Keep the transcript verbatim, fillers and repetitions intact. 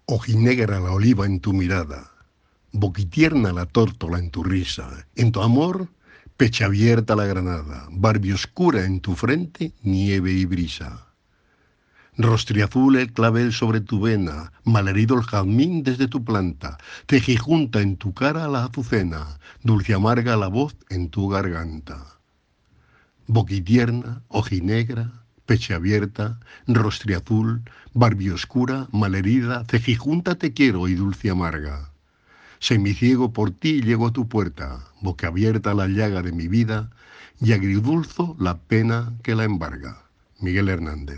Ojinegra la oliva en tu mirada, boquitierna la tórtola en tu risa, en tu amor, pecha abierta la granada, barbie oscura en tu frente, nieve y brisa. Rostriazul el clavel sobre tu vena, malherido el jazmín desde tu planta, tejijunta en tu cara la azucena, dulce amarga la voz en tu garganta. Boquitierna, ojinegra, pecha abierta, rostriazul, barbie oscura, malherida, cejijunta te quiero y dulce amarga. Semiciego por ti llego a tu puerta, boca abierta la llaga de mi vida, y agridulzo la pena que la embarga. Miguel Hernández.